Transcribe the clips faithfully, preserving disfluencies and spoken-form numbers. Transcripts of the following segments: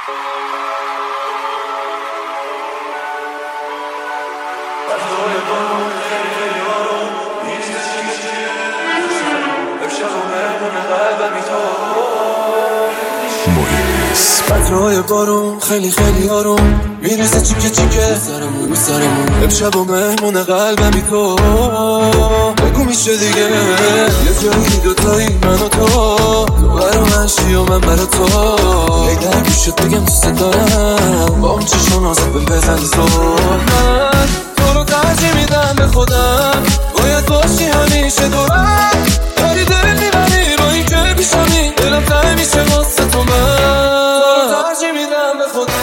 قطرهای بارون خیلی خیلی آروم میریزه چیکه چیکه سرمون رو سرمون امشب و مهمون قلبمی تو بگو میشه دیگه یه جایی دوتایی من و تو تو برا من شی و من برا تو ای در گوشت بگم دوست دارم با اون چشم نازت بهم بزنی زور من تو رو ترجیح میدم به خودم باید باشی همیشه دورم داری دل میبری با این که پیشمی دلم تنگ میشه واسه تو من ترجیح میدم به خودم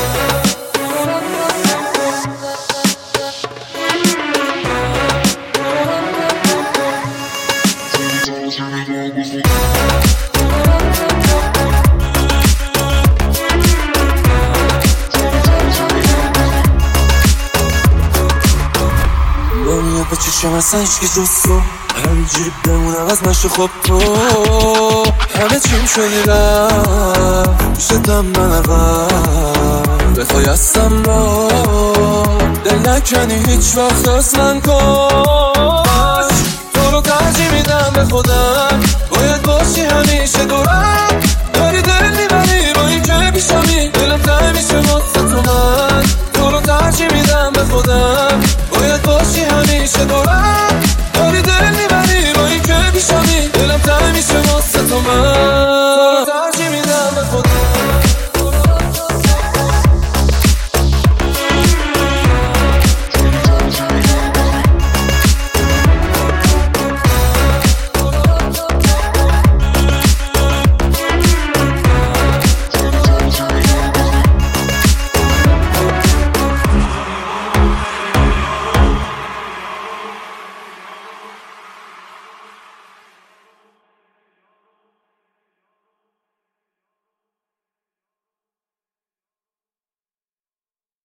دنیا به چشم اصلا هیچکی جز تو همینجوری بمونم از مشت خب تو همه چیم شدی رفت شدم من عقب بخوای هستم با دل نکنی هیچ وقت از من کن تو رو ترجیح میدم به خودم باید باشی همیشه دورم